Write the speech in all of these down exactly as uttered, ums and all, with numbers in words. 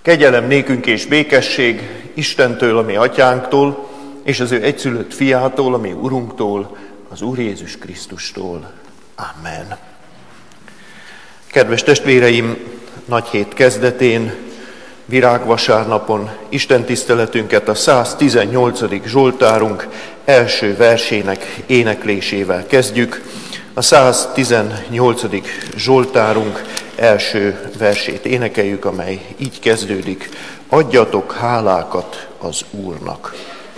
Kegyelem nékünk és békesség Istentől, a mi atyánktól, és az ő egyszülött fiától, a mi Urunktól, az Úr Jézus Krisztustól. Amen. Kedves testvéreim, nagy hét kezdetén, virágvasárnapon Isten tiszteletünket a száztizennyolcadik Zsoltárunk első versének éneklésével kezdjük. A száztizennyolcadik Zsoltárunk első versét énekeljük, amely így kezdődik: adjatok hálákat az Úrnak.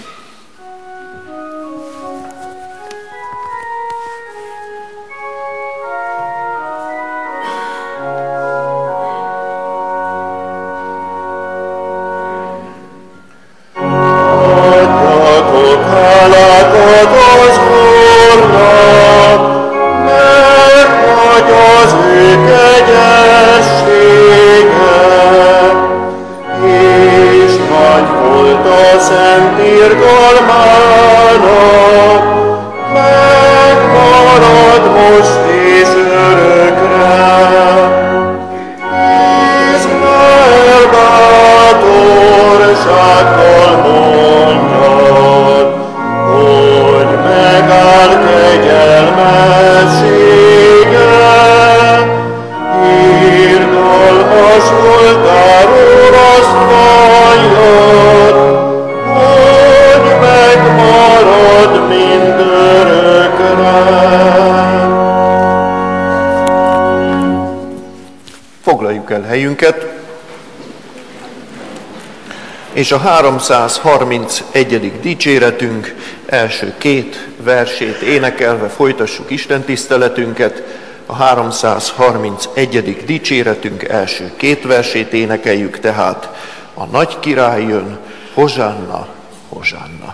Foglaljuk el helyünket, és a háromszázharmincegyedik dicséretünk első két versét énekelve folytassuk Isten tiszteletünket. A háromszázharmincegyedik dicséretünk első két versét énekeljük tehát: a nagy király jön, hozsanna, hozsanna.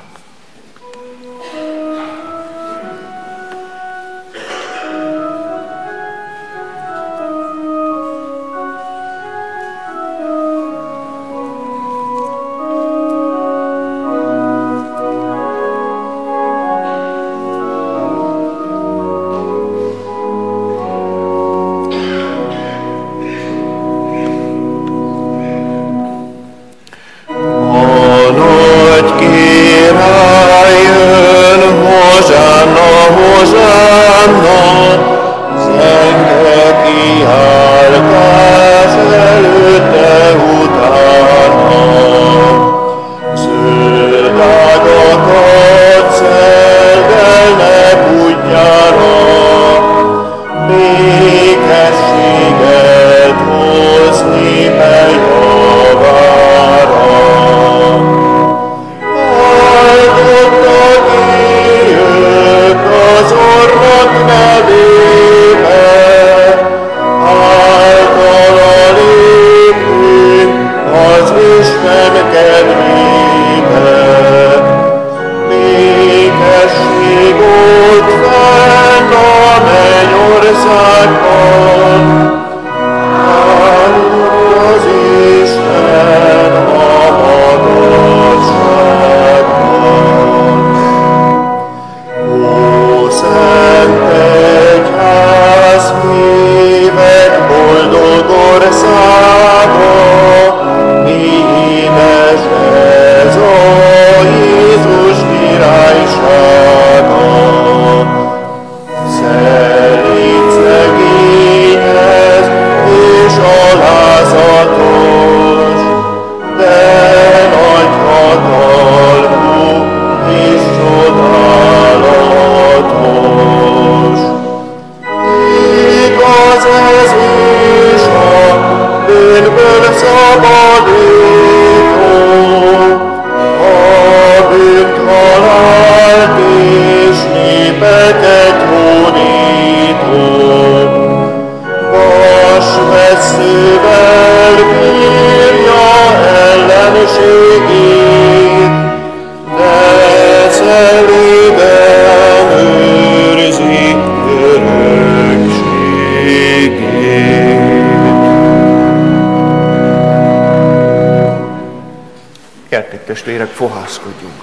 Testvérek, fohászkodjunk.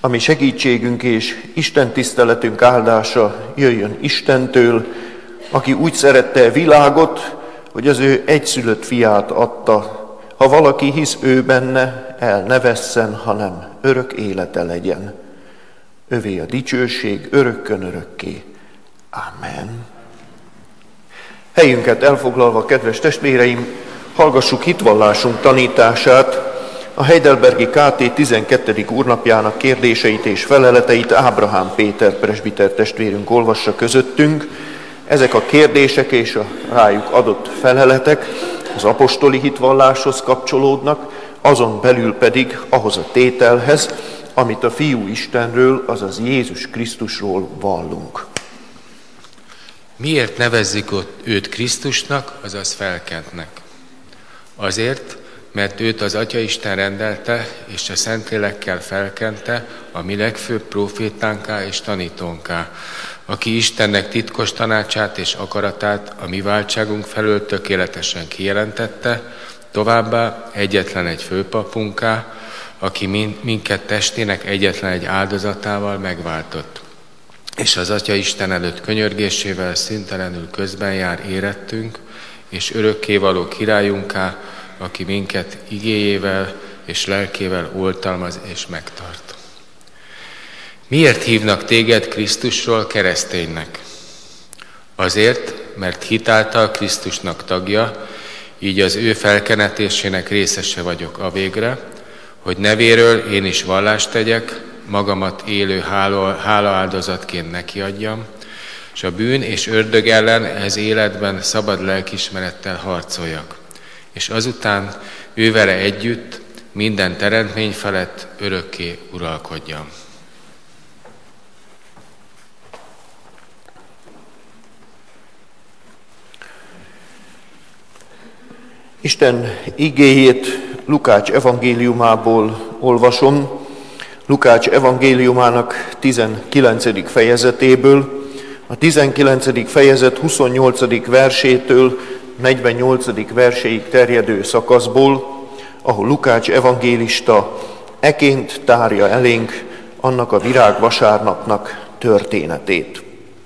ami segítségünk és Isten tiszteletünk áldása jöjjön Istentől, aki úgy szerette a világot, hogy az ő egyszülött fiát adta. Ha valaki hisz ő benne, el ne vesszen, hanem örök élete legyen. Övé a dicsőség örökkön örökké. Amen. Helyünket elfoglalva, kedves testvéreim, hallgassuk hitvallásunk tanítását, a Heidelbergi ká té tizenkettedik úrnapjának kérdéseit és feleleteit Ábrahám Péter presbiter testvérünk olvassa közöttünk. Ezek a kérdések és a rájuk adott feleletek az apostoli hitvalláshoz kapcsolódnak, azon belül pedig ahhoz a tételhez, amit a Fiú Istenről, azaz Jézus Krisztusról vallunk. Miért nevezzük őt Krisztusnak, azaz felkentnek? Azért, mert őt az Atya Isten rendelte, és a Szentlélekkel felkente, a mi legfőbb profétánká és tanítónká, aki Istennek titkos tanácsát és akaratát a mi váltságunk felől tökéletesen kijelentette, továbbá egyetlen egy főpapunká, aki minket testének egyetlen egy áldozatával megváltott, és az Atya Isten előtt könyörgésével szüntelenül közben jár érettünk, és örökkévaló királyunká, aki minket igéjével és lelkével oltalmaz és megtart. Miért hívnak téged Krisztusról kereszténynek? Azért, mert hitáltal Krisztusnak tagja, így az ő felkenetésének részese vagyok a végre, hogy nevéről én is vallást tegyek, magamat élő hálaáldozatként nekiadjam, és a bűn és ördög ellen ez életben szabad lelkiismerettel harcoljak, és azután ő vele együtt minden teremtmény felett örökké uralkodjam. Isten igéjét Lukács evangéliumából olvasom, Lukács evangéliumának tizenkilencedik fejezetéből, a tizenkilencedik fejezet huszonnyolcadik versétől negyvennyolcadik verséig terjedő szakaszból, ahol Lukács evangélista eként tárja elénk annak a virágvasárnapnak történetét.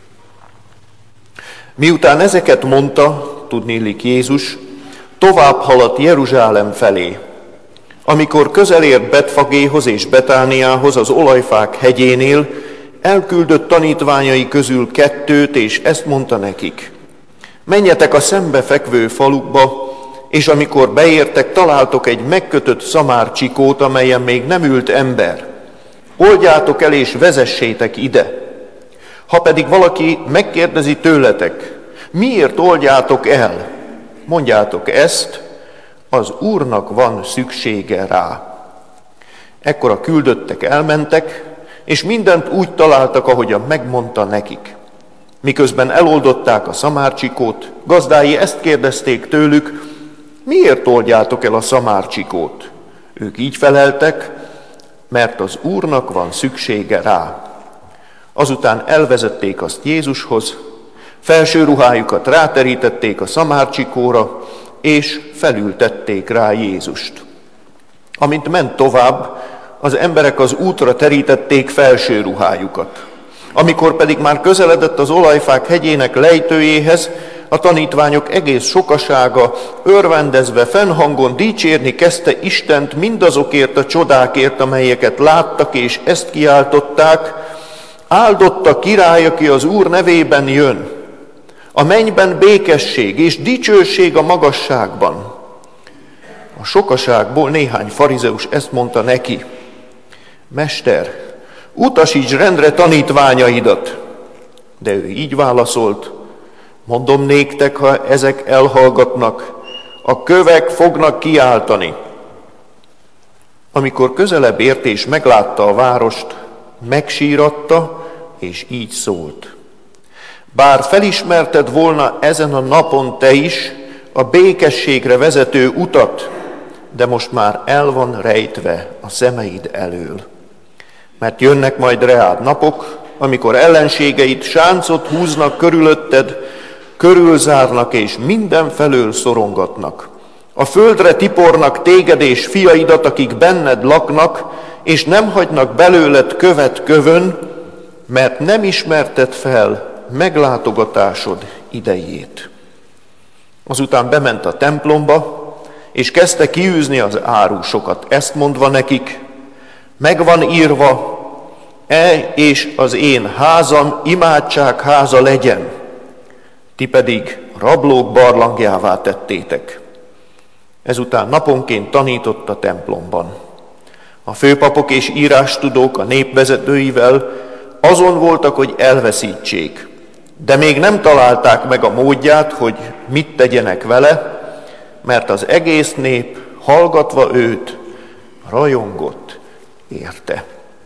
Miután ezeket mondta, tudniillik Jézus, tovább haladt Jeruzsálem felé. Amikor közel ért Betfagéhoz és Betániához az olajfák hegyénél, elküldött tanítványai közül kettőt, és ezt mondta nekik: menjetek a szembefekvő falukba, és amikor beértek, találtok egy megkötött szamárcsikót, amelyen még nem ült ember. Oldjátok el, és vezessétek ide. Ha pedig valaki megkérdezi tőletek, miért oldjátok el, mondjátok ezt, az Úrnak van szüksége rá. Ekkor a küldöttek elmentek, és mindent úgy találtak, ahogyan megmondta nekik. Miközben eloldották a szamárcsikót, gazdái ezt kérdezték tőlük, miért oldjátok el a szamárcsikót? Ők így feleltek, mert az Úrnak van szüksége rá. Azután elvezették azt Jézushoz, felső ruhájukat ráterítették a szamárcsikóra, és felültették rá Jézust. Amint ment tovább, az emberek az útra terítették felső ruhájukat. Amikor pedig már közeledett az olajfák hegyének lejtőjéhez, a tanítványok egész sokasága örvendezve fennhangon dicsérni kezdte Istent mindazokért a csodákért, amelyeket láttak, és ezt kiáltották: áldott a király, aki az Úr nevében jön. A mennyben békesség és dicsőség a magasságban. A sokaságból néhány farizeus ezt mondta neki: Mester, utasíts rendre tanítványaidat. De ő így válaszolt: mondom néktek, ha ezek elhallgatnak, a kövek fognak kiáltani. Amikor közelebb ért és meglátta a várost, megsíratta, és így szólt: bár felismerted volna ezen a napon te is a békességre vezető utat, de most már el van rejtve a szemeid elől. Mert jönnek majd reád napok, amikor ellenségeid sáncot húznak körülötted, körülzárnak és mindenfelől szorongatnak. A földre tipornak téged és fiaidat, akik benned laknak, és nem hagynak belőled követ kövön, mert nem ismerted fel meglátogatásod idejét. Azután bement a templomba, és kezdte kiűzni az árusokat, ezt mondva nekik: megvan írva, e és az én házam imádság háza legyen, ti pedig rablók barlangjává tettétek. Ezután naponként tanított a templomban. A főpapok és írástudók a népvezetőivel azon voltak, hogy elveszítsék, de még nem találták meg a módját, hogy mit tegyenek vele, mert az egész nép, hallgatva őt, rajongott érte.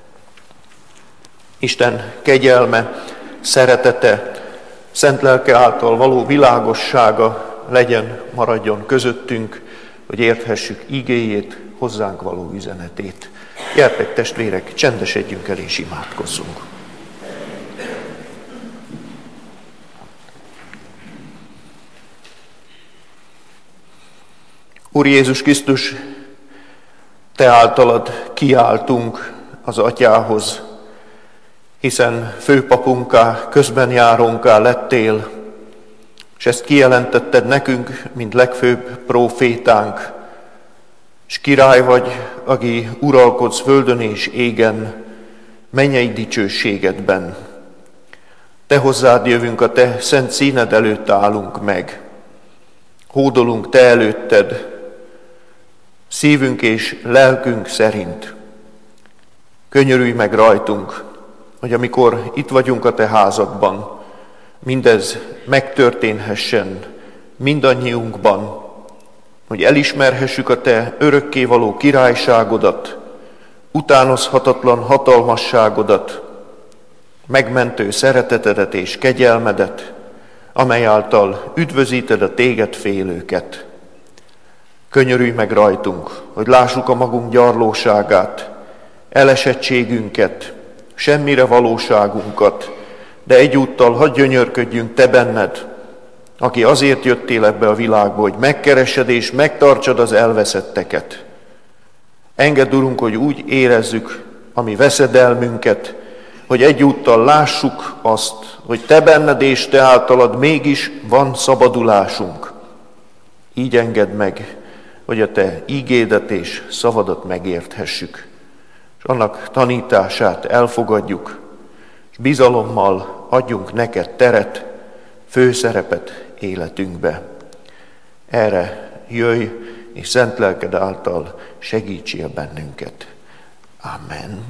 Isten kegyelme, szeretete, szent lelke által való világossága legyen, maradjon közöttünk, hogy érthessük igéjét, hozzánk való üzenetét. Gyertek, testvérek, csendesedjünk el és imádkozzunk. Úr Jézus Krisztus, Te általad kiáltunk az Atyához, hiszen főpapunká, közbenjárónká lettél, és ezt kijelentetted nekünk, mint legfőbb prófétánk, és király vagy, aki uralkodsz földön és égen, mennyei dicsőségedben. Te hozzád jövünk, a Te szent színed előtt állunk meg. Hódolunk Te előtted, szívünk és lelkünk szerint. Könyörülj meg rajtunk, hogy amikor itt vagyunk a Te házadban, mindez megtörténhessen mindannyiunkban, hogy elismerhessük a Te örökkévaló királyságodat, utánozhatatlan hatalmasságodat, megmentő szeretetedet és kegyelmedet, amely által üdvözíted a Téged félőket. Könyörülj meg rajtunk, hogy lássuk a magunk gyarlóságát, elesettségünket, semmire valóságunkat, de egyúttal hadd gyönyörködjünk Te benned, aki azért jöttél ebbe a világba, hogy megkeresed és megtartsad az elveszetteket. Engedd, Urunk, hogy úgy érezzük a mi veszedelmünket, hogy egyúttal lássuk azt, hogy Te benned és Te általad mégis van szabadulásunk. Így engedd meg, hogy a Te ígédet és szavadat megérthessük, és annak tanítását elfogadjuk, és bizalommal adjunk neked teret, főszerepet életünkbe. Erre jöjj, és szent lelked által segítsél bennünket. Amen.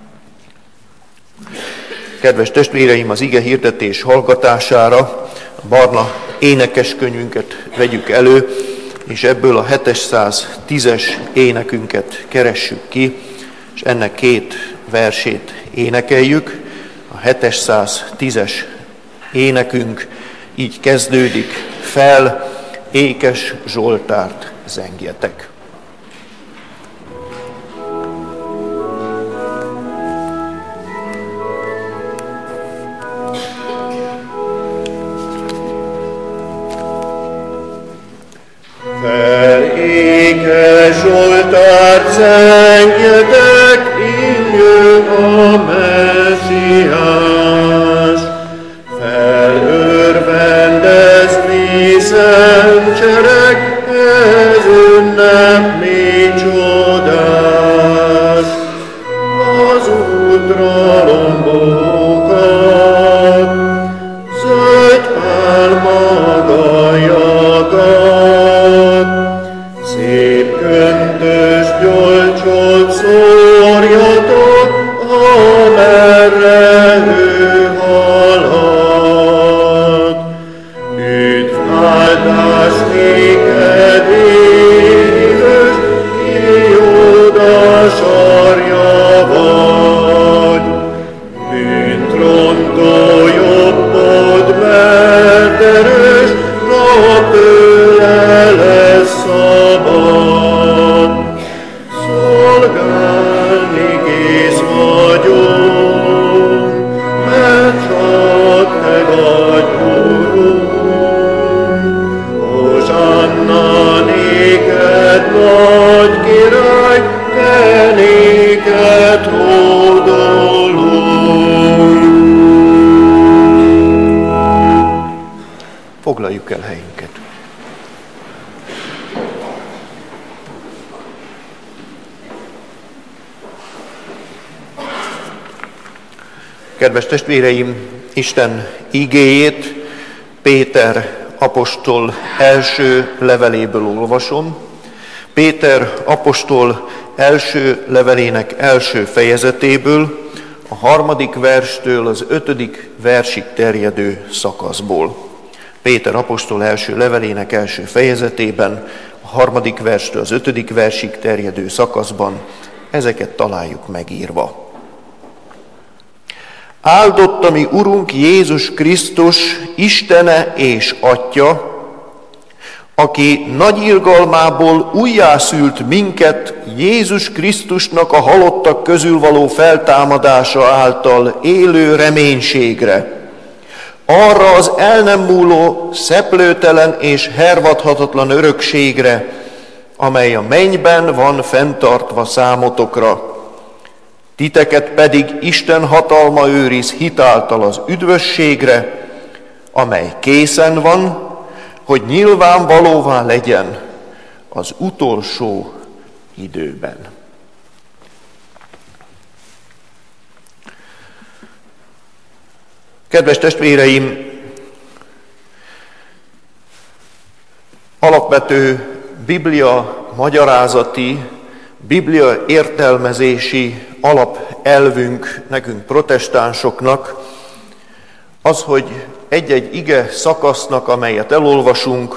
Kedves testvéreim, az ige hirdetés hallgatására a barna énekeskönyvünket vegyük elő, és ebből a hétszáztízes énekünket keressük ki, és ennek két versét énekeljük. A hétszáztízes énekünk így kezdődik: fel, ékes Zsoltárt zengjetek. Fel, ékes Zsoltárt zengjetek, így jön a Messiás. Felörvendezni szent sereg, ez ünnep mi csodás. Az útra lombókat, zöld pálmagajjakat, szép köntös gyolcsot szól, Foglaljuk el helyünket. Kedves testvéreim, Isten igéjét Péter apostol első leveléből olvasom. Péter apostol első levelének első fejezetéből, a harmadik verstől az ötödik versig terjedő szakaszból. Péter apostol első levelének első fejezetében, a harmadik verstől az ötödik versig terjedő szakaszban ezeket találjuk megírva. Áldott a mi Urunk Jézus Krisztus, Istene és Atya, aki nagy irgalmából újjászült minket Jézus Krisztusnak a halottak közül való feltámadása által élő reménységre, arra az el nem múló, szeplőtelen és hervadhatatlan örökségre, amely a mennyben van fenntartva számotokra. Titeket pedig Isten hatalma őriz hitáltal az üdvösségre, amely készen van, hogy nyilvánvalóvá legyen az utolsó időben. Kedves testvéreim, alapvető biblia magyarázati, biblia értelmezési alapelvünk nekünk protestánsoknak az, hogy egy-egy ige szakasznak, amelyet elolvasunk,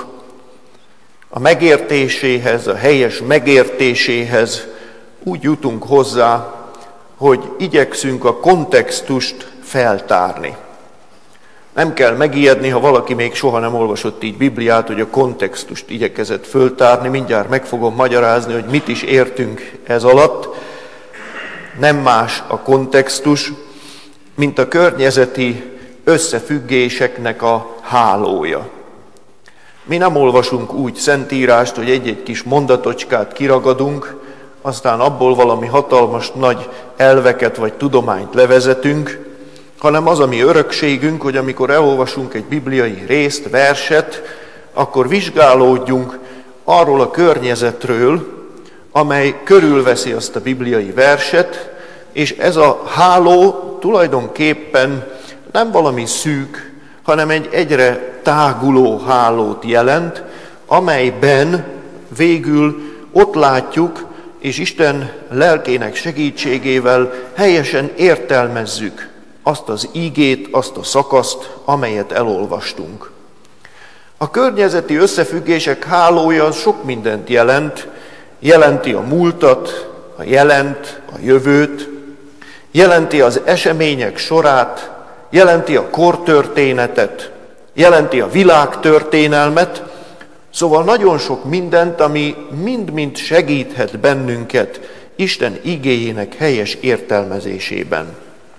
a megértéséhez, a helyes megértéséhez úgy jutunk hozzá, hogy igyekszünk a kontextust feltárni. Nem kell megijedni, ha valaki még soha nem olvasott így Bibliát, hogy a kontextust igyekezett föltárni. Mindjárt meg fogom magyarázni, hogy mit is értünk ez alatt. Nem más a kontextus, mint a környezeti összefüggéseknek a hálója. Mi nem olvasunk úgy szentírást, hogy egy-egy kis mondatocskát kiragadunk, aztán abból valami hatalmas nagy elveket vagy tudományt levezetünk, hanem az a mi örökségünk, hogy amikor elolvasunk egy bibliai részt, verset, akkor vizsgálódjunk arról a környezetről, amely körülveszi azt a bibliai verset, és ez a háló tulajdonképpen nem valami szűk, hanem egy egyre táguló hálót jelent, amelyben végül ott látjuk, és Isten lelkének segítségével helyesen értelmezzük azt az ígét, azt a szakaszt, amelyet elolvastunk. A környezeti összefüggések hálója az sok mindent jelent, jelenti a múltat, a jelent, a jövőt, jelenti az események sorát, jelenti a kortörténetet, jelenti a világtörténelmet, szóval nagyon sok mindent, ami mind-mind segíthet bennünket Isten igéjének helyes értelmezésében.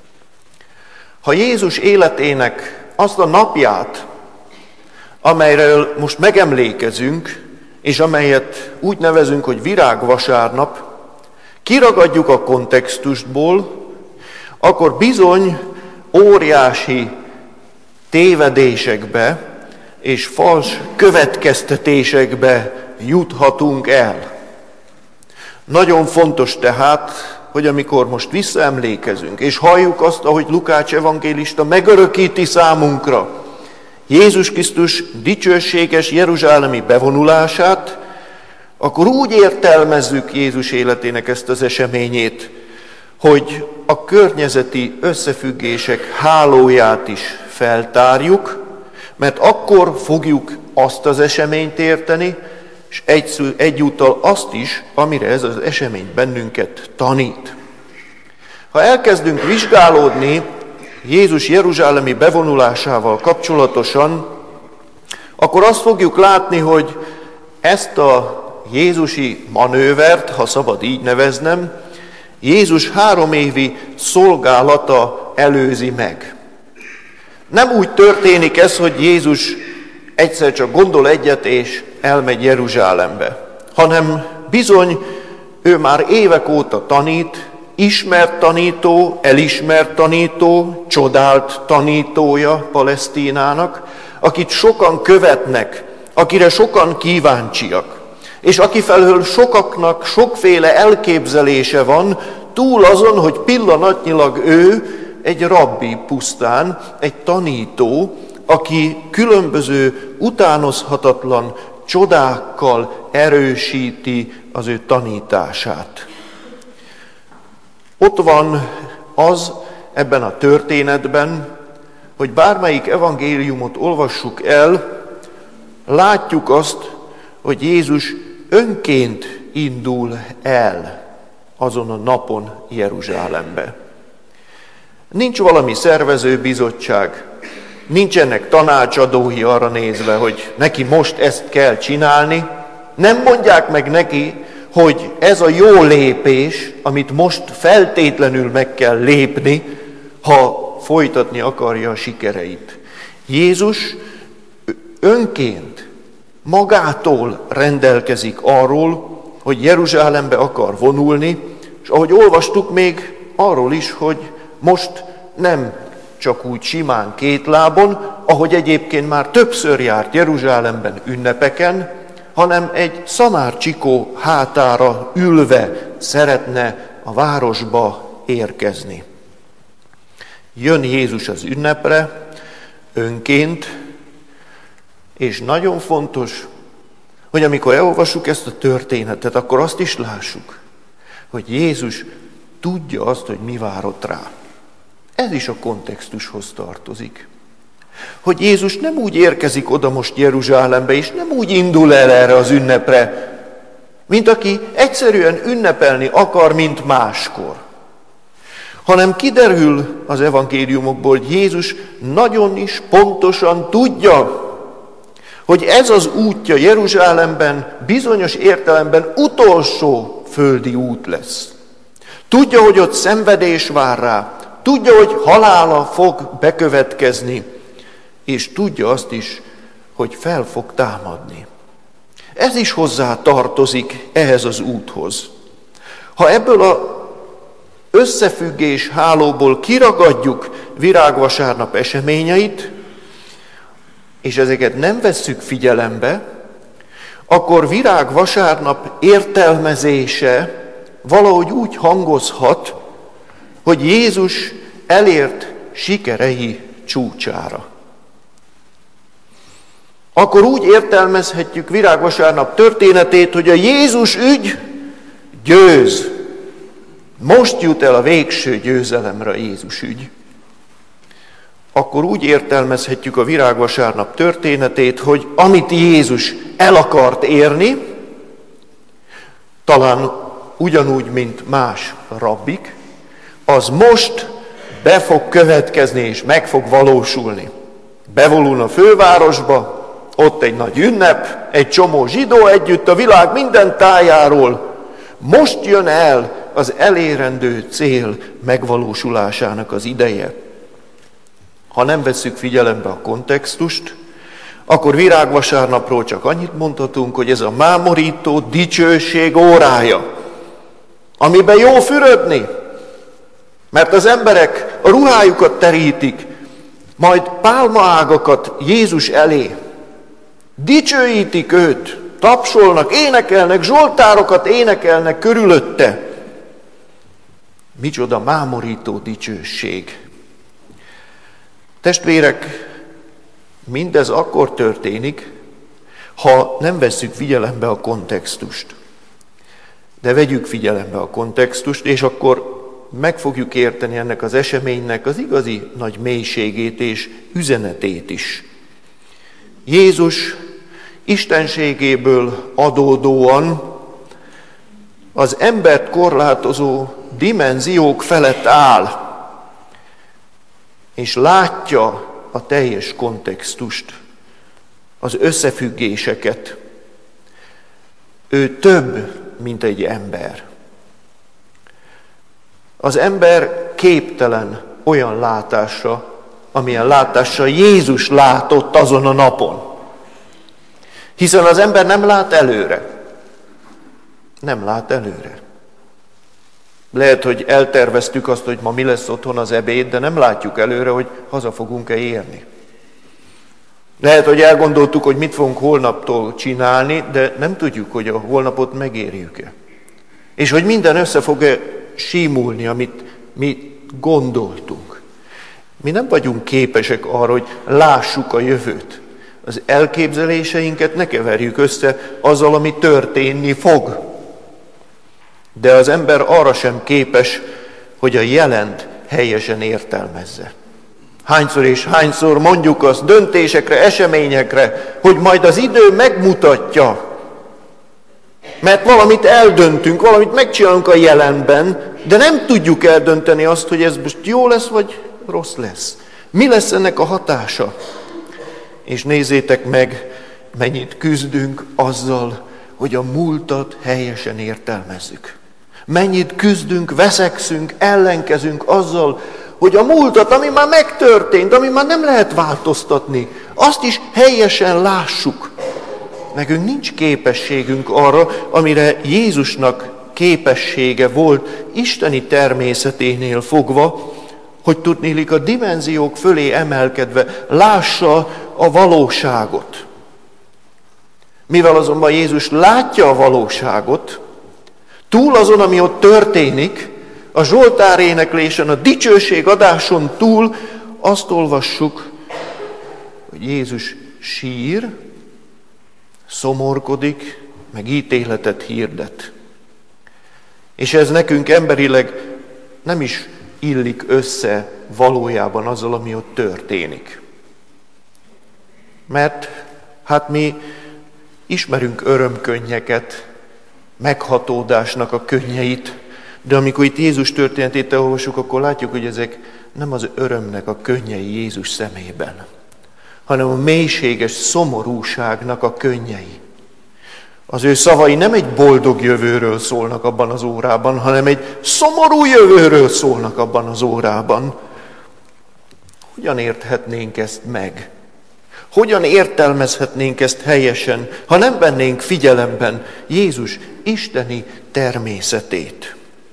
Ha Jézus életének azt a napját, amelyről most megemlékezünk, és amelyet úgy nevezünk, hogy virágvasárnap, kiragadjuk a kontextusból, akkor bizony óriási tévedésekbe és fals következtetésekbe juthatunk el. Nagyon fontos tehát, hogy amikor most visszaemlékezünk, és halljuk azt, ahogy Lukács evangélista megörökíti számunkra Jézus Krisztus dicsőséges jeruzsálemi bevonulását, akkor úgy értelmezzük Jézus életének ezt az eseményét, hogy a környezeti összefüggések hálóját is feltárjuk, mert akkor fogjuk azt az eseményt érteni, és egy, egyúttal azt is, amire ez az esemény bennünket tanít. Ha elkezdünk vizsgálódni Jézus jeruzsálemi bevonulásával kapcsolatosan, akkor azt fogjuk látni, hogy ezt a jézusi manővert, ha szabad így neveznem, Jézus három évi szolgálata előzi meg. Nem úgy történik ez, hogy Jézus egyszer csak gondol egyet és elmegy Jeruzsálembe, hanem bizony ő már évek óta tanít, ismert tanító, elismert tanító, csodált tanítója Palesztinának, akit sokan követnek, akire sokan kíváncsiak, és aki felől sokaknak sokféle elképzelése van, túl azon, hogy pillanatnyilag ő egy rabbi pusztán, egy tanító, aki különböző utánozhatatlan csodákkal erősíti az ő tanítását. Ott van az ebben a történetben, hogy bármelyik evangéliumot olvassuk el, látjuk azt, hogy Jézus önként indul el azon a napon Jeruzsálembe. Nincs valami szervezőbizottság, nincsenek tanácsadói arra nézve, hogy neki most ezt kell csinálni. Nem mondják meg neki, hogy ez a jó lépés, amit most feltétlenül meg kell lépni, ha folytatni akarja a sikereit. Jézus önként, magától rendelkezik arról, hogy Jeruzsálembe akar vonulni, és ahogy olvastuk még arról is, hogy most nem csak úgy simán két lábon, ahogy egyébként már többször járt Jeruzsálemben ünnepeken, hanem egy szamárcsikó hátára ülve szeretne a városba érkezni. Jön Jézus az ünnepre, önként, és nagyon fontos, hogy amikor elolvassuk ezt a történetet, akkor azt is lássuk, hogy Jézus tudja azt, hogy mi várott rá. Ez is a kontextushoz tartozik. Hogy Jézus nem úgy érkezik oda most Jeruzsálembe, és nem úgy indul el erre az ünnepre, mint aki egyszerűen ünnepelni akar, mint máskor. Hanem kiderül az evangéliumokból, hogy Jézus nagyon is pontosan tudja, hogy ez az útja Jeruzsálemben bizonyos értelemben utolsó földi út lesz. Tudja, hogy ott szenvedés vár rá, tudja, hogy halála fog bekövetkezni, és tudja azt is, hogy fel fog támadni. Ez is hozzá tartozik ehhez az úthoz. Ha ebből az összefüggés hálóból kiragadjuk virágvasárnap eseményeit, és ezeket nem vesszük figyelembe, akkor virágvasárnap értelmezése valahogy úgy hangozhat, hogy Jézus elért sikerei csúcsára. Akkor úgy értelmezhetjük virágvasárnap történetét, hogy a Jézus ügy győz. Most jut el a végső győzelemre a Jézus ügy. Akkor úgy értelmezhetjük a virágvasárnap történetét, hogy amit Jézus el akart érni, talán ugyanúgy, mint más rabbik, az most be fog következni és meg fog valósulni. Bevonul a fővárosba, ott egy nagy ünnep, egy csomó zsidó együtt a világ minden tájáról. Most jön el az elérendő cél megvalósulásának az ideje. Ha nem vesszük figyelembe a kontextust, akkor virágvasárnapról csak annyit mondhatunk, hogy ez a mámorító dicsőség órája, amiben jó fürödni, mert az emberek a ruhájukat terítik, majd pálmaágakat Jézus elé, dicsőítik őt, tapsolnak, énekelnek, zsoltárokat énekelnek körülötte. Micsoda mámorító dicsőség! Testvérek, mindez akkor történik, ha nem vesszük figyelembe a kontextust. De vegyük figyelembe a kontextust, és akkor meg fogjuk érteni ennek az eseménynek az igazi nagy mélységét és üzenetét is. Jézus istenségéből adódóan az embert korlátozó dimenziók felett áll, és látja a teljes kontextust, az összefüggéseket. Ő több, mint egy ember. Az ember képtelen olyan látásra, amilyen látással Jézus látott azon a napon. Hiszen az ember nem lát előre. Nem lát előre. Lehet, hogy elterveztük azt, hogy ma mi lesz otthon az ebéd, de nem látjuk előre, hogy haza fogunk-e érni. Lehet, hogy elgondoltuk, hogy mit fogunk holnaptól csinálni, de nem tudjuk, hogy a holnapot megérjük-e. És hogy minden össze fog-e símulni, amit mi gondoltunk. Mi nem vagyunk képesek arra, hogy lássuk a jövőt. Az elképzeléseinket ne keverjük össze azzal, ami történni fog. De az ember arra sem képes, hogy a jelent helyesen értelmezze. Hányszor és hányszor mondjuk azt döntésekre, eseményekre, hogy majd az idő megmutatja. Mert valamit eldöntünk, valamit megcsinálunk a jelenben, de nem tudjuk eldönteni azt, hogy ez most jó lesz, vagy rossz lesz. Mi lesz ennek a hatása? És nézzétek meg, mennyit küzdünk azzal, hogy a múltat helyesen értelmezzük. Mennyit küzdünk, veszekszünk, ellenkezünk azzal, hogy a múltat, ami már megtörtént, ami már nem lehet változtatni, azt is helyesen lássuk. Nekünk nincs képességünk arra, amire Jézusnak képessége volt isteni természeténél fogva, hogy tudnélik a dimenziók fölé emelkedve lássa a valóságot. Mivel azonban Jézus látja a valóságot, túl azon, ami ott történik, a Zsoltár éneklésen, a dicsőség adáson túl azt olvassuk, hogy Jézus sír, szomorkodik, meg ítéletet hirdet. És ez nekünk emberileg nem is illik össze valójában azzal, ami ott történik. Mert hát mi ismerünk örömkönnyeket, meghatódásnak a könnyeit, de amikor itt Jézus történetét olvasjuk, akkor látjuk, hogy ezek nem az örömnek a könnyei Jézus szemében, hanem a mélységes szomorúságnak a könnyei. Az ő szavai nem egy boldog jövőről szólnak abban az órában, hanem egy szomorú jövőről szólnak abban az órában. Hogyan érthetnénk ezt meg? Hogyan értelmezhetnénk ezt helyesen, ha nem vennénk figyelemben Jézus isteni természetét?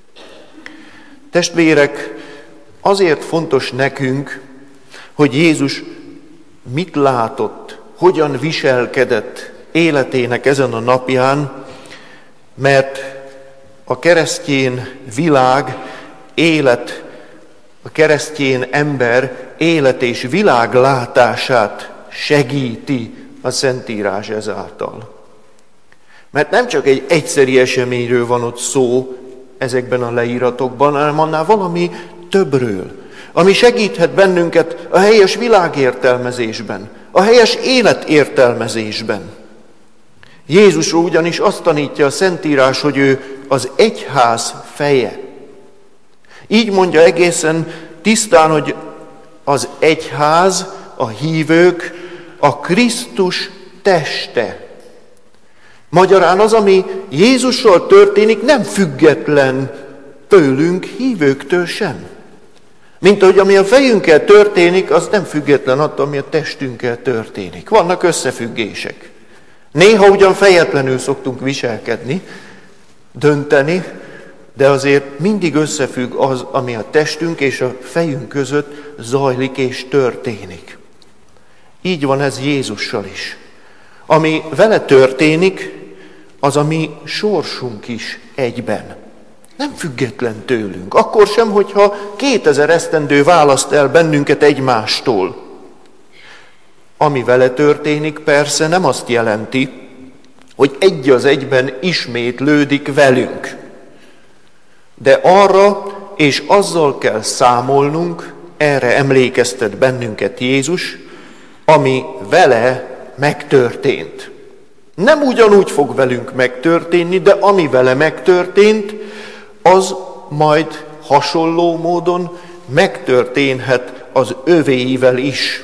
Testvérek, azért fontos nekünk, hogy Jézus mit látott, hogyan viselkedett életének ezen a napján, mert a keresztjén világ, élet, a keresztjén ember élet és világlátását segíti a Szentírás ezáltal. Mert nem csak egy egyszeri eseményről van ott szó ezekben a leíratokban, hanem annál valami többről, ami segíthet bennünket a helyes világértelmezésben, a helyes életértelmezésben. Jézusról ugyanis azt tanítja a Szentírás, hogy ő az egyház feje. Így mondja egészen tisztán, hogy az egyház, a hívők, a Krisztus teste. Magyarán az, ami Jézussal történik, nem független tőlünk, hívőktől sem. Mint ahogy ami a fejünkkel történik, az nem független attól, ami a testünkkel történik. Vannak összefüggések. Néha ugyan fejetlenül szoktunk viselkedni, dönteni, de azért mindig összefügg az, ami a testünk és a fejünk között zajlik és történik. Így van ez Jézussal is. Ami vele történik, az a mi sorsunk is egyben. Nem független tőlünk. Akkor sem, hogyha kétezer esztendő választ el bennünket egymástól. Ami vele történik, persze nem azt jelenti, hogy egy az egyben ismétlődik velünk. De arra és azzal kell számolnunk, erre emlékeztet bennünket Jézus, ami vele megtörtént. Nem ugyanúgy fog velünk megtörténni, de ami vele megtörtént, az majd hasonló módon megtörténhet az övéivel is.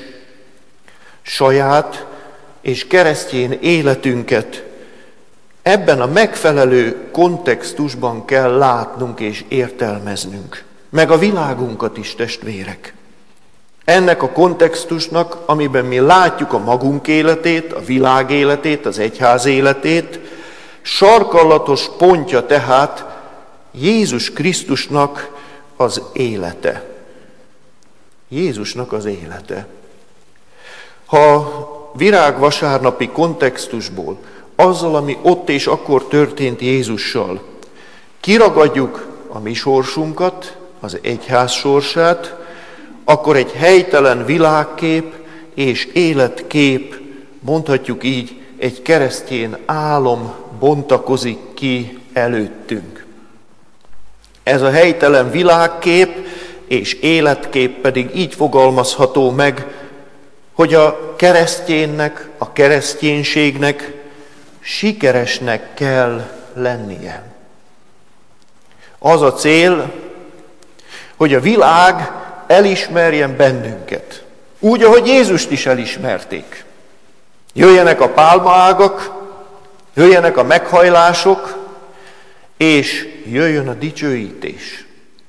Saját és keresztény életünket ebben a megfelelő kontextusban kell látnunk és értelmeznünk. Meg a világunkat is, testvérek. Ennek a kontextusnak, amiben mi látjuk a magunk életét, a világ életét, az egyház életét, sarkallatos pontja tehát Jézus Krisztusnak az élete. Jézusnak az élete. Ha virágvasárnapi kontextusból, azzal, ami ott és akkor történt Jézussal, kiragadjuk a mi sorsunkat, az egyház sorsát, akkor egy helytelen világkép és életkép, mondhatjuk így, egy keresztény álom bontakozik ki előttünk. Ez a helytelen világkép és életkép pedig így fogalmazható meg, hogy a kereszténynek, a kereszténységnek sikeresnek kell lennie. Az a cél, hogy a világ elismerjen bennünket. Úgy, ahogy Jézust is elismerték. Jöjjenek a pálmaágak, jöjjenek a meghajlások, és jöjjön a dicsőítés.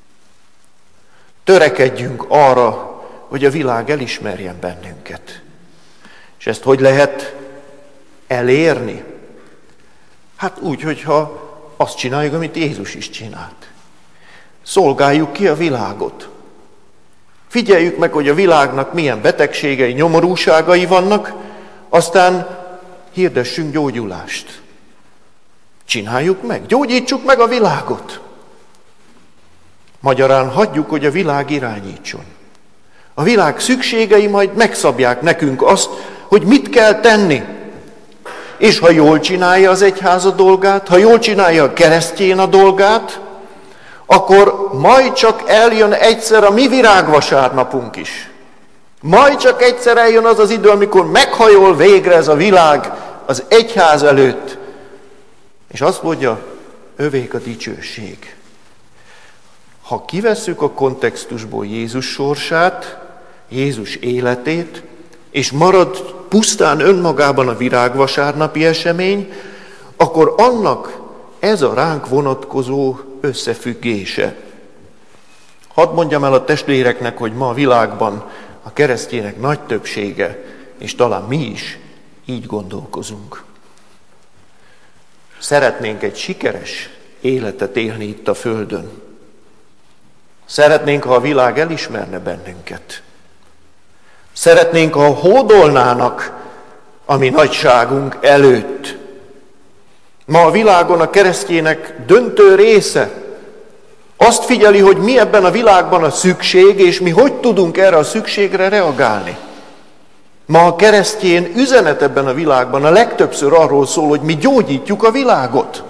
Törekedjünk arra, hogy a világ elismerjen bennünket. És ezt hogy lehet elérni? Hát úgy, hogyha azt csináljuk, amit Jézus is csinált. Szolgáljuk ki a világot. Figyeljük meg, hogy a világnak milyen betegségei, nyomorúságai vannak, aztán hirdessünk gyógyulást. Csináljuk meg, gyógyítsuk meg a világot. Magyarán hagyjuk, hogy a világ irányítson. A világ szükségei majd megszabják nekünk azt, hogy mit kell tenni. És ha jól csinálja az egyház a dolgát, ha jól csinálja a keresztény a dolgát, akkor majd csak eljön egyszer a mi virágvasárnapunk is. Majd csak egyszer eljön az az idő, amikor meghajol végre ez a világ az egyház előtt, és azt mondja, övék a dicsőség. Ha kivesszük a kontextusból Jézus sorsát, Jézus életét, és marad pusztán önmagában a virágvasárnapi esemény, akkor annak ez a ránk vonatkozó összefüggése. Hadd mondjam el a testvéreknek, hogy ma a világban a keresztények nagy többsége, és talán mi is így gondolkozunk. Szeretnénk egy sikeres életet élni itt a Földön. Szeretnénk, ha a világ elismerne bennünket. Szeretnénk, ha hódolnának a mi nagyságunk előtt. Ma a világon a keresztények döntő része azt figyeli, hogy mi ebben a világban a szükség, és mi hogy tudunk erre a szükségre reagálni. Ma a keresztény üzenet ebben a világban a legtöbbször arról szól, hogy mi gyógyítjuk a világot.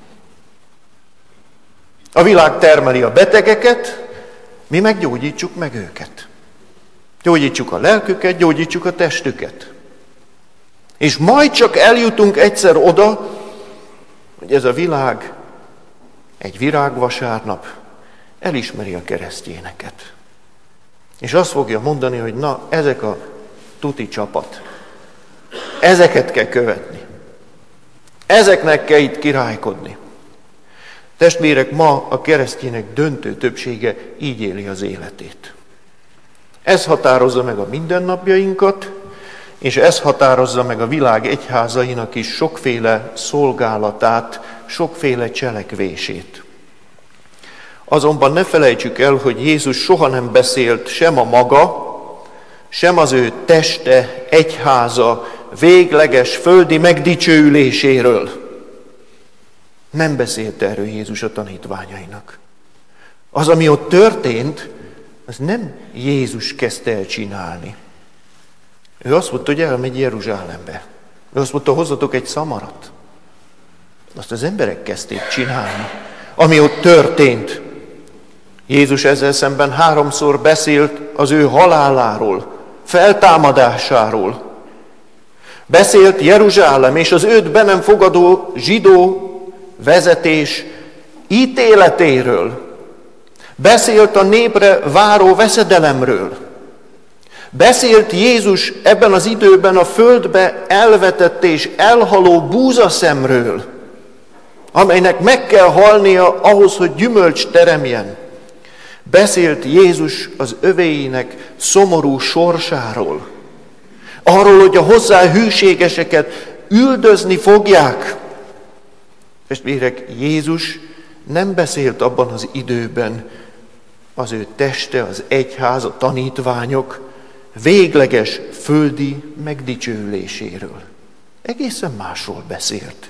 A világ termeli a betegeket, mi meg gyógyítsuk meg őket. Gyógyítsuk a lelküket, gyógyítsuk a testüket. És majd csak eljutunk egyszer oda, hogy ez a világ egy virágvasárnap elismeri a keresztényeket. És azt fogja mondani, hogy na, ezek a tuti csapat. Ezeket kell követni. Ezeknek kell itt királykodni. Testvérek, ma a keresztények döntő többsége így éli az életét. Ez határozza meg a mindennapjainkat, és ez határozza meg a világ egyházainak is sokféle szolgálatát, sokféle cselekvését. Azonban ne felejtsük el, hogy Jézus soha nem beszélt sem a maga, sem az ő teste, egyháza végleges földi megdicsőüléséről. Nem beszélt erről Jézus a tanítványainak. Az, ami ott történt, az nem Jézus kezdte el csinálni. Ő azt mondta, hogy elmegy Jeruzsálembe. Ő azt mondta, hozzatok egy szamarat. Azt az emberek kezdték csinálni. Ami ott történt. Jézus ezzel szemben háromszor beszélt az ő haláláról, feltámadásáról. Beszélt Jeruzsálem és az őt be nem fogadó zsidó vezetés ítéletéről. Beszélt a népre váró veszedelemről. Beszélt Jézus ebben az időben a földbe elvetett és elhaló búzaszemről, amelynek meg kell halnia ahhoz, hogy gyümölcs teremjen. Beszélt Jézus az övéinek szomorú sorsáról, arról, hogy a hozzá hűségeseket üldözni fogják. Testvérek, Jézus Nem beszélt abban az időben az ő teste, az egyház, a tanítványok végleges földi megdicsőüléséről. Egészen másról beszélt.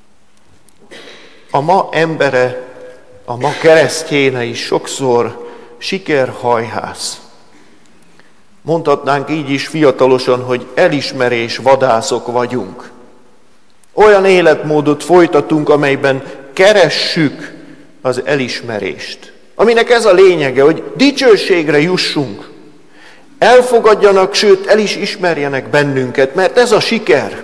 A ma embere, a ma keresztjéne is sokszor sikerhajhász. Mondhatnánk így is fiatalosan, hogy elismerés vadászok vagyunk. Olyan életmódot folytatunk, amelyben keressük az elismerést. Aminek ez a lényege, hogy dicsőségre jussunk. Elfogadjanak, sőt el is ismerjenek bennünket, mert ez a siker.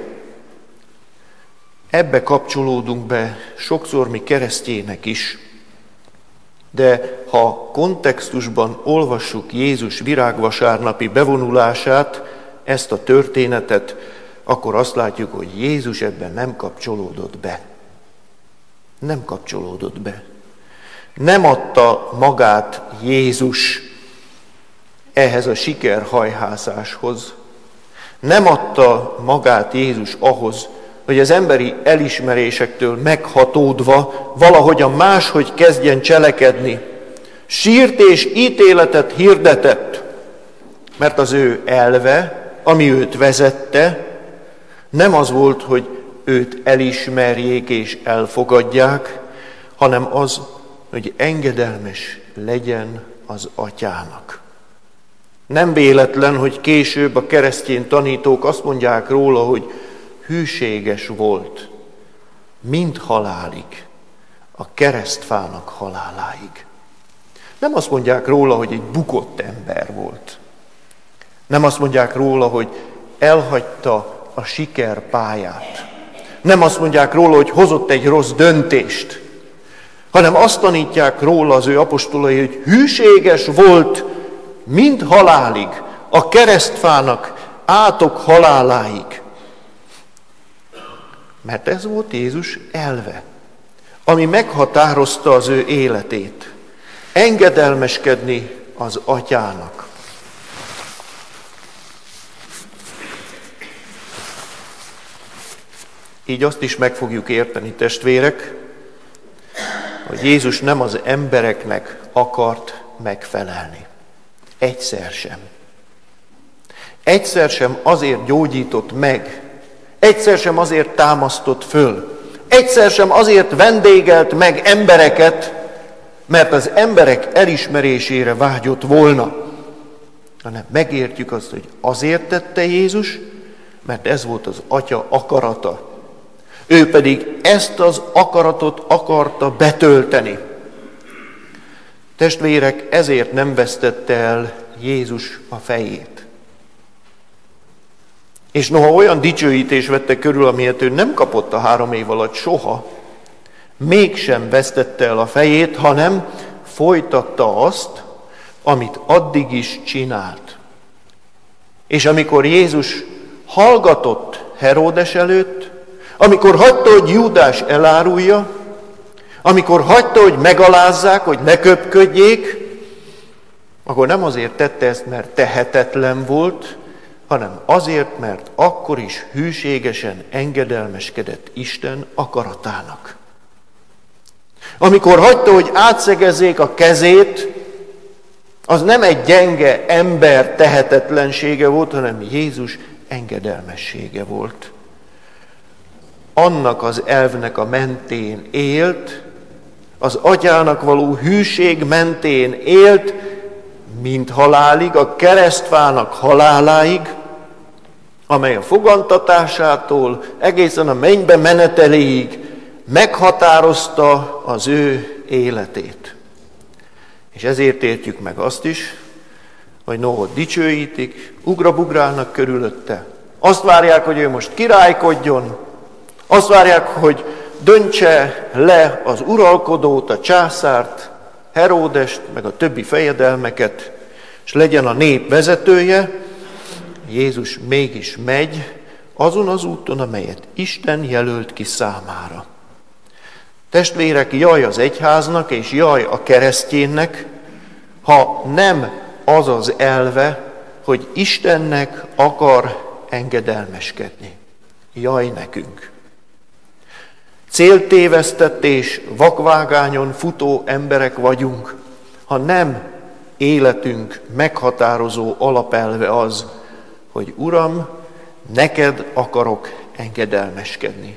Ebbe kapcsolódunk be sokszor mi keresztjének is. De ha kontextusban olvassuk Jézus virágvasárnapi bevonulását, ezt a történetet, akkor azt látjuk, hogy Jézus ebben nem kapcsolódott be. Nem kapcsolódott be. Nem adta magát Jézus ehhez a sikerhajhászáshoz. Nem adta magát Jézus ahhoz, hogy az emberi elismerésektől meghatódva valahogyan máshogy kezdjen cselekedni. Sírt és ítéletet hirdetett, mert az ő elve, ami őt vezette, nem az volt, hogy őt elismerjék és elfogadják, hanem az, hogy engedelmes legyen az atyának. Nem véletlen, hogy később a keresztény tanítók azt mondják róla, hogy hűséges volt, mind halálig, a keresztfának haláláig. Nem azt mondják róla, hogy egy bukott ember volt. Nem azt mondják róla, hogy elhagyta a sikerpályát. Nem azt mondják róla, hogy hozott egy rossz döntést, hanem azt tanítják róla az ő apostolai, hogy hűséges volt mind halálig, a keresztfának átok haláláig. Mert ez volt Jézus elve, ami meghatározta az ő életét. Engedelmeskedni az atyának. Így azt is meg fogjuk érteni, testvérek, hogy Jézus nem az embereknek akart megfelelni. Egyszer sem. Egyszer sem azért gyógyított meg, egyszer sem azért támasztott föl, egyszer sem azért vendégelt meg embereket, mert az emberek elismerésére vágyott volna, hanem megértjük azt, hogy azért tette Jézus, mert ez volt az Atya akarata. Ő pedig ezt az akaratot akarta betölteni. Testvérek, ezért nem vesztette el Jézus a fejét. És noha olyan dicsőítés vette körül, amilyet ő nem kapott a három év alatt soha, mégsem vesztette el a fejét, hanem folytatta azt, amit addig is csinált. És amikor Jézus hallgatott Heródes előtt, amikor hagyta, hogy Júdás elárulja, amikor hagyta, hogy megalázzák, hogy leköpködjék, akkor nem azért tette ezt, mert tehetetlen volt, hanem azért, mert akkor is hűségesen engedelmeskedett Isten akaratának. Amikor hagyta, hogy átszegezzék a kezét, az nem egy gyenge ember tehetetlensége volt, hanem Jézus engedelmessége volt. Annak az elvnek a mentén élt, az atyának való hűség mentén élt, mint halálig, a keresztfának haláláig, amely a fogantatásától egészen a mennybe meneteléig meghatározta az ő életét. És ezért értjük meg azt is, hogy noha dicsőítik, ugrabugrálnak körülötte. Azt várják, hogy ő most királykodjon, azt várják, hogy döntse le az uralkodót, a császárt, Heródest, meg a többi fejedelmeket, és legyen a nép vezetője. Jézus mégis megy azon az úton, amelyet Isten jelölt ki számára. Testvérek, jaj az egyháznak, és jaj a keresztjénnek, ha nem az az elve, hogy Istennek akar engedelmeskedni. Jaj nekünk! céltévesztett és vakvágányon futó emberek vagyunk, ha nem életünk meghatározó alapelve az, hogy Uram, neked akarok engedelmeskedni.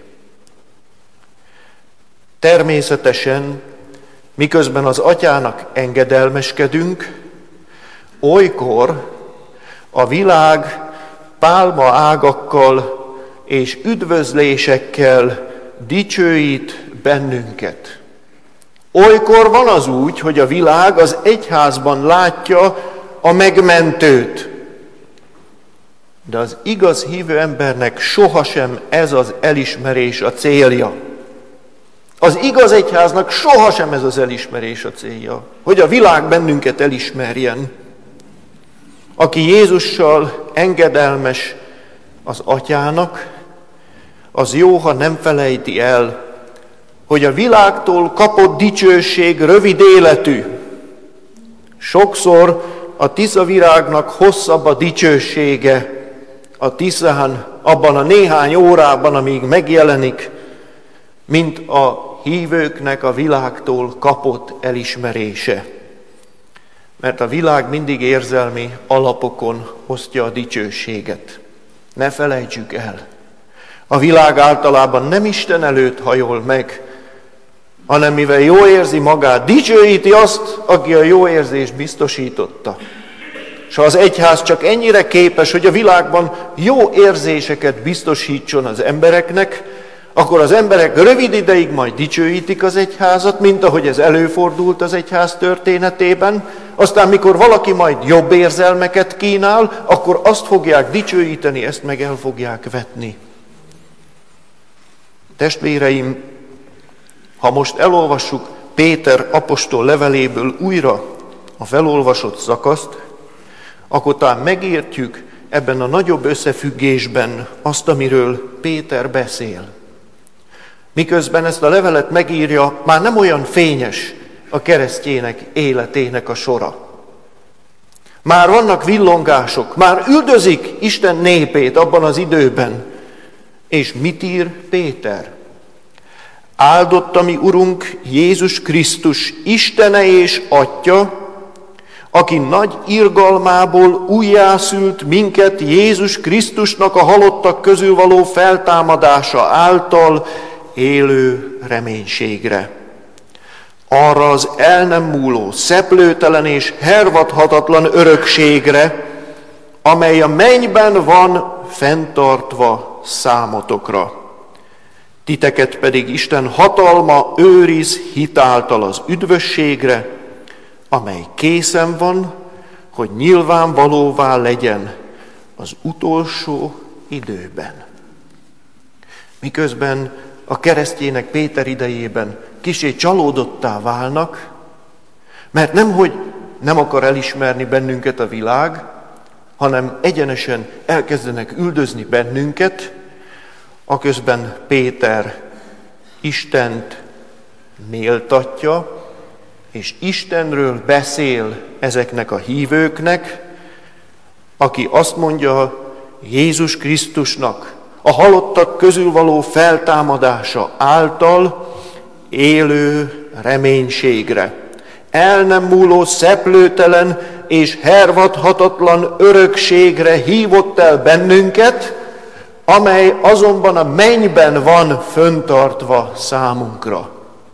Természetesen, miközben az Atyának engedelmeskedünk, olykor a világ pálma ágakkal és üdvözlésekkel dicsőít bennünket. Olykor van az úgy, hogy a világ az egyházban látja a megmentőt. De az igaz hívő embernek sohasem ez az elismerés a célja. Az igaz egyháznak sohasem ez az elismerés a célja, hogy a világ bennünket elismerjen. Aki Jézussal engedelmes az Atyának, az jó, ha nem felejti el, hogy a világtól kapott dicsőség rövid életű. Sokszor a tiszavirágnak hosszabb a dicsősége a tiszán, abban a néhány órában, amíg megjelenik, mint a hívőknek a világtól kapott elismerése. Mert a világ mindig érzelmi alapokon osztja a dicsőséget. Ne felejtsük el. A világ általában nem Isten előtt hajol meg, hanem mivel jól érzi magát, dicsőíti azt, aki a jó érzést biztosította. És ha az egyház csak ennyire képes, hogy a világban jó érzéseket biztosítson az embereknek, akkor az emberek rövid ideig majd dicsőítik az egyházat, mint ahogy ez előfordult az egyház történetében, aztán mikor valaki majd jobb érzelmeket kínál, akkor azt fogják dicsőíteni, ezt meg el fogják vetni. Testvéreim, ha most elolvassuk Péter apostol leveléből újra a felolvasott szakaszt, akkor talán megértjük ebben a nagyobb összefüggésben azt, amiről Péter beszél. Miközben ezt a levelet megírja, már nem olyan fényes a keresztjének életének a sora. Már vannak villongások, már üldözik Isten népét abban az időben. És mit ír Péter? Áldott a mi Urunk Jézus Krisztus, Istene és Atya, aki nagy irgalmából újjászült minket Jézus Krisztusnak a halottak közül való feltámadása által élő reménységre. Arra az el nem múló, szeplőtelen és hervadhatatlan örökségre, amely a mennyben van fenntartva számotokra. Titeket pedig Isten hatalma őriz hitáltal az üdvösségre, amely készen van, hogy nyilvánvalóvá legyen az utolsó időben. Miközben a keresztjének Péter idejében kissé csalódottá válnak, mert nemhogy nem akar elismerni bennünket a világ, hanem egyenesen elkezdenek üldözni bennünket, aközben Péter Istent méltatja, és Istenről beszél ezeknek a hívőknek, aki azt mondja Jézus Krisztusnak a halottak közül való feltámadása által élő reménységre, el nem múló, szeplőtelen és hervadhatatlan örökségre hívott el bennünket, amely azonban a mennyben van föntartva számunkra.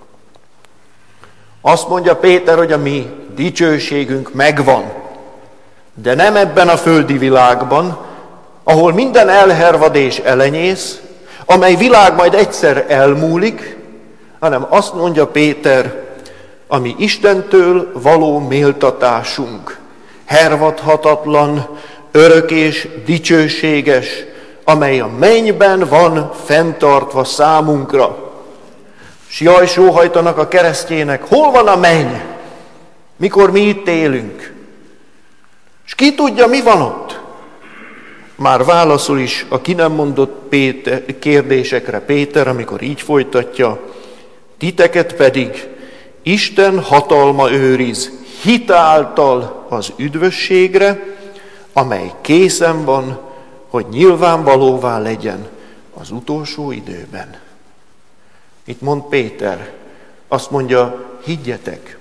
Azt mondja Péter, hogy a mi dicsőségünk megvan, de nem ebben a földi világban, ahol minden elhervad és elenyész, amely világ majd egyszer elmúlik, hanem azt mondja Péter, ami Istentől való méltatásunk, hervadhatatlan, örök és dicsőséges, amely a mennyben van fenntartva számunkra. S jaj, sóhajtanak a keresztjének, hol van a menny, mikor mi itt élünk? És ki tudja, mi van ott? Már válaszol is a ki nem mondott Péter, kérdésekre Péter, amikor így folytatja, titeket pedig Isten hatalma őriz hitáltal az üdvösségre, amely készen van, hogy nyilvánvalóvá legyen az utolsó időben. Itt mond Péter, azt mondja, higgyetek,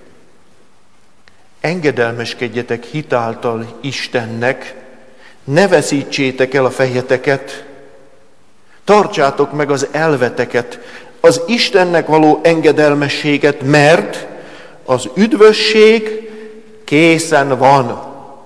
engedelmeskedjetek hitáltal Istennek, ne veszítsétek el a fejeteket, tartsátok meg az elveteket, az Istennek való engedelmességet, mert az üdvösség készen van.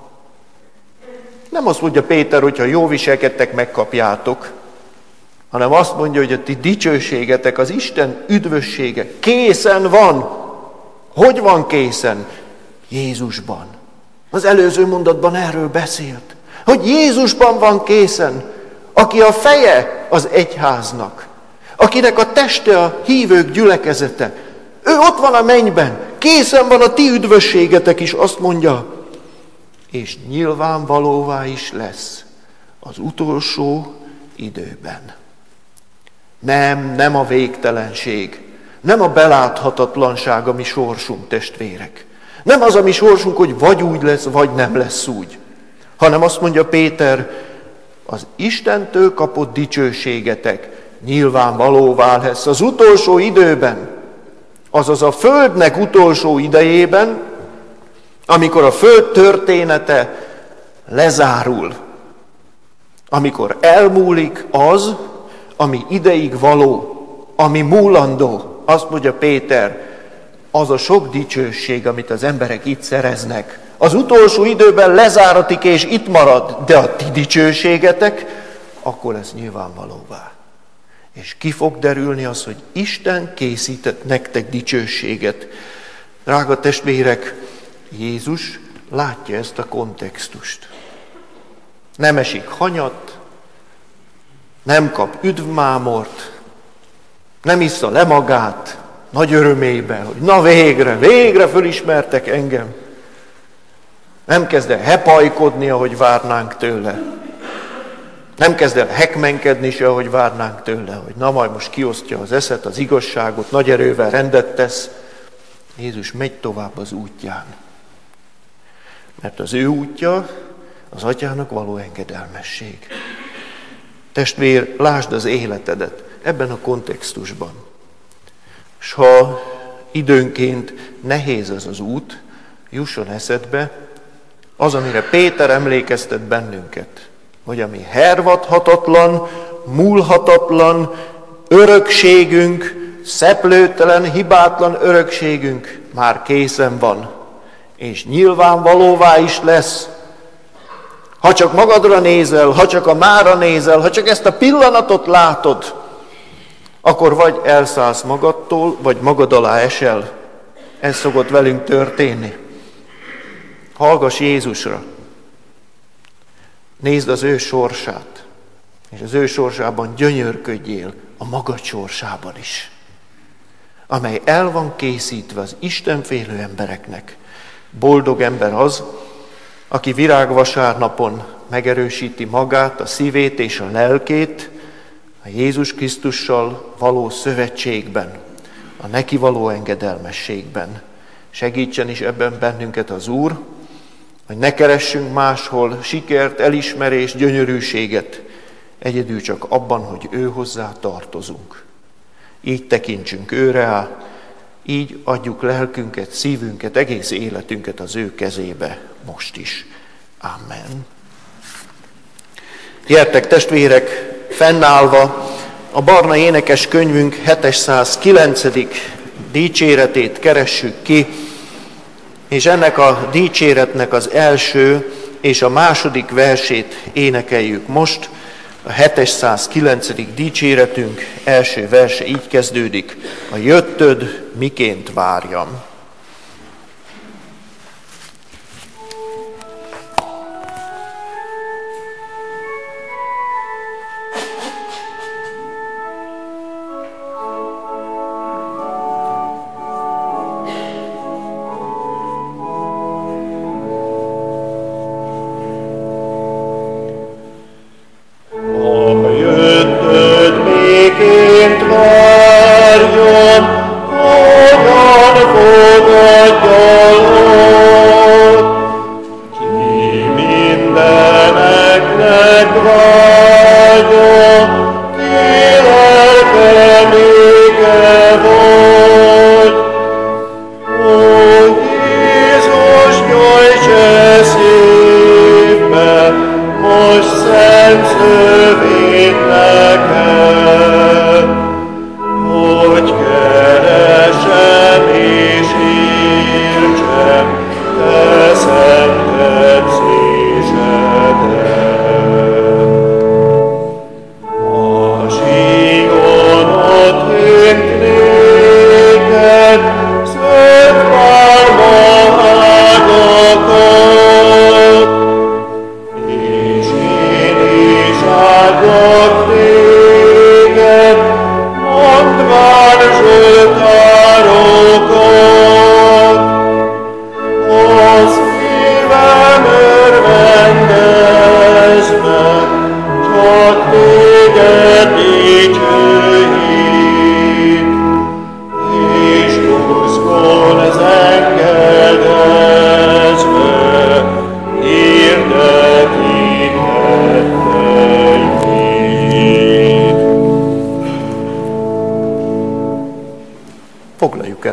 Nem azt mondja Péter, hogyha jó viselkedtek, megkapjátok, hanem azt mondja, hogy a ti dicsőségetek, az Isten üdvössége készen van. Hogy van készen? Jézusban. Az előző mondatban erről beszélt, hogy Jézusban van készen, aki a feje az egyháznak, akinek a teste a hívők gyülekezete. Ő ott van a mennyben, készen van a ti üdvösségetek is, azt mondja, és nyilvánvalóvá is lesz az utolsó időben. Nem, nem a végtelenség, nem a beláthatatlanság a mi sorsunk, testvérek. Nem az a mi sorsunk, hogy vagy úgy lesz, vagy nem lesz úgy, hanem azt mondja Péter, az Istentől kapott dicsőségetek nyilvánvalóvá lesz az utolsó időben, azaz a Földnek utolsó idejében, amikor a Föld története lezárul, amikor elmúlik az, ami ideig való, ami múlandó. Azt mondja Péter, az a sok dicsőség, amit az emberek itt szereznek, az utolsó időben lezáratik és itt marad, de a ti dicsőségetek, akkor lesz nyilvánvalóvá. És ki fog derülni az, hogy Isten készített nektek dicsőséget. Drága testvérek, Jézus látja ezt a kontextust. Nem esik hanyat, nem kap üdvmámort, nem issza le magát nagy örömében, hogy na végre, végre fölismertek engem. Nem kezd el hepajkodni, ahogy várnánk tőle. Nem kezd el hekmenkedni se, ahogy várnánk tőle, hogy na majd most kiosztja az eszet, az igazságot, nagy erővel rendet tesz. Jézus megy tovább az útján. Mert az ő útja az Atyának való engedelmesség. Testvér, lásd az életedet ebben a kontextusban. S ha időnként nehéz az az út, jusson eszedbe az, amire Péter emlékeztet bennünket, hogy ami hervadhatatlan, múlhatatlan örökségünk, szeplőtelen, hibátlan örökségünk már készen van, és nyilvánvalóvá is lesz. Ha csak magadra nézel, ha csak a mára nézel, ha csak ezt a pillanatot látod, akkor vagy elszállsz magadtól, vagy magad alá esel. Ez szokott velünk történni. Hallgass Jézusra. Nézd az ő sorsát, és az ő sorsában gyönyörködjél a magad sorsában is, amely el van készítve az istenfélő embereknek. Boldog ember az, aki virágvasárnapon megerősíti magát, a szívét és a lelkét a Jézus Krisztussal való szövetségben, a neki való engedelmességben. Segítsen is ebben bennünket az Úr, hogy ne keressünk máshol sikert, elismerést, gyönyörűséget, egyedül csak abban, hogy ő hozzá tartozunk. Így tekintsünk őre rá, így adjuk lelkünket, szívünket, egész életünket az ő kezébe most is. Amen. Gyertek testvérek, fennállva a barna énekes könyvünk hétszázkilencedik dicséretét keressük ki, és ennek a dicséretnek az első és a második versét énekeljük most. A hétszázkilencedik dicséretünk első verse így kezdődik: a jöttöd, miként várjam. Várjon, hogyan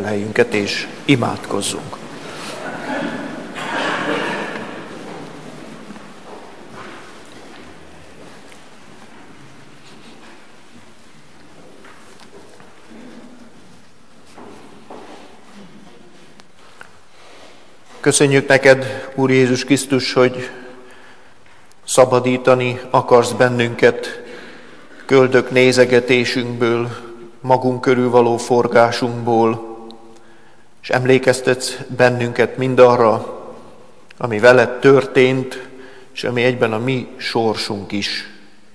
el helyünket és imádkozzunk. Köszönjük neked, Úr Jézus Krisztus, hogy szabadítani akarsz bennünket köldök nézegetésünkből, magunk körül való forgásunkból, és emlékeztetsz bennünket mindarra, ami veled történt, és ami egyben a mi sorsunk is.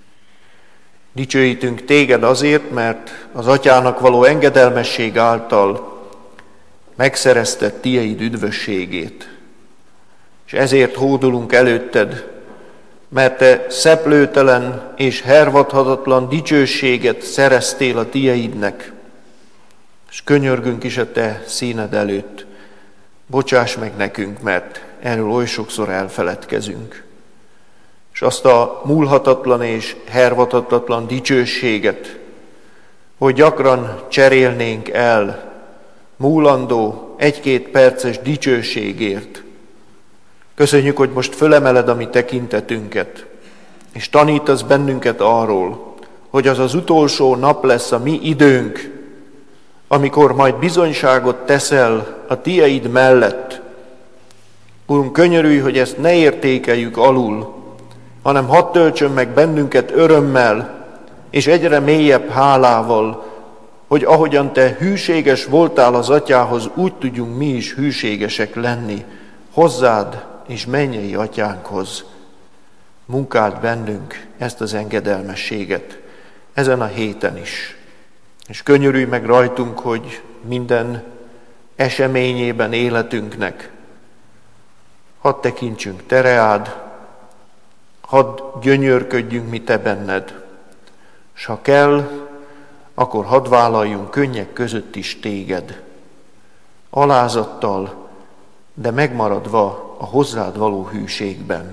Dicsőítünk téged azért, mert az Atyának való engedelmesség által megszerezted tieid üdvösségét. És ezért hódolunk előtted, mert te szeplőtelen és hervadhatatlan dicsőséget szereztél a tieidnek, és könyörgünk is a te színed előtt. Bocsáss meg nekünk, mert erről oly sokszor elfeledkezünk. És azt a múlhatatlan és hervadhatatlan dicsőséget, hogy gyakran cserélnénk el múlandó egy-két perces dicsőségért. Köszönjük, hogy most fölemeled a mi tekintetünket, és tanítasz bennünket arról, hogy az az utolsó nap lesz a mi időnk, amikor majd bizonyságot teszel a tieid mellett. Urunk, könyörülj, hogy ezt ne értékeljük alul, hanem hadd töltsön meg bennünket örömmel, és egyre mélyebb hálával, hogy ahogyan te hűséges voltál az Atyához, úgy tudjunk mi is hűségesek lenni hozzád és mennyei Atyánkhoz. Munkáld bennünk ezt az engedelmességet ezen a héten is. És könyörülj meg rajtunk, hogy minden eseményében életünknek hadd tekintsünk te reád, hadd gyönyörködjünk mi te benned, s ha kell, akkor hadd vállaljunk könnyek között is téged, alázattal, de megmaradva a hozzád való hűségben.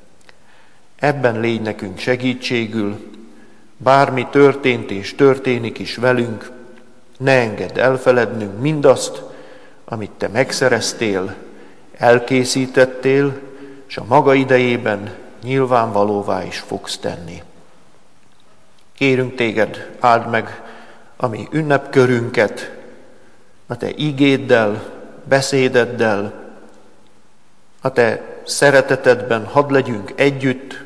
Ebben légy nekünk segítségül, bármi történt és történik is velünk, ne engedd elfelednünk mindazt, amit te megszereztél, elkészítettél, és a maga idejében nyilvánvalóvá is fogsz tenni. Kérünk téged, áld meg a mi ünnepkörünket, a te igéddel, beszédeddel, a te szeretetedben hadd legyünk együtt,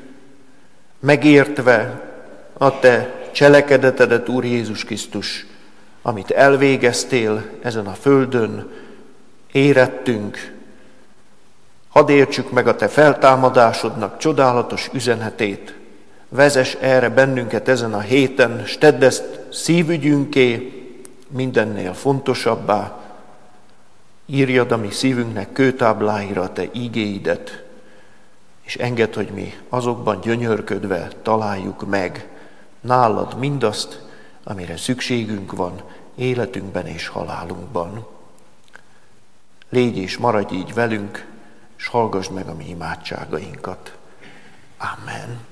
megértve a te cselekedetedet, Úr Jézus Krisztus, amit elvégeztél ezen a földön, érettünk. Hadd értsük meg a te feltámadásodnak csodálatos üzenetét. Vezess erre bennünket ezen a héten, s tedd ezt szívügyünké, mindennél fontosabbá. Írjad a mi szívünknek kőtábláira a te ígéidet, és engedd, hogy mi azokban gyönyörködve találjuk meg nálad mindazt, amire szükségünk van életünkben és halálunkban. Légy és maradj így velünk, s hallgass meg a mi imádságainkat. Amen.